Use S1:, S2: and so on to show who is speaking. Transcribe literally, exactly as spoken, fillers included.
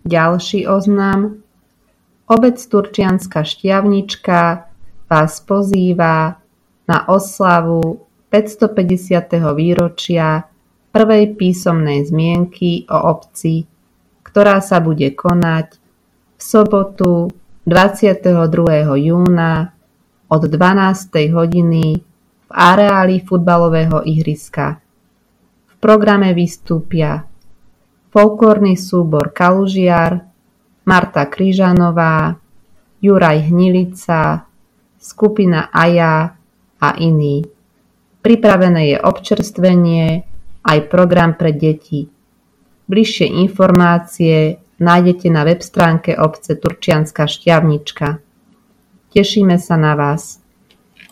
S1: Ďalší oznam. Obec Turčianska Štiavnička vás pozýva na oslavu päťstopäťdesiateho výročia prvej písomnej zmienky o obci, ktorá sa bude konať v sobotu dvadsiateho druhého júna od dvanástej hodiny v areáli futbalového ihriska. V programe vystúpia folklórny súbor Kalužiar, Marta Kryžanová, Juraj Hnilica, skupina Aja a iní. Pripravené je občerstvenie aj program pre deti. Bližšie informácie nájdete na web stránke obce Turčianska Štiavnička. Tešíme sa na vás.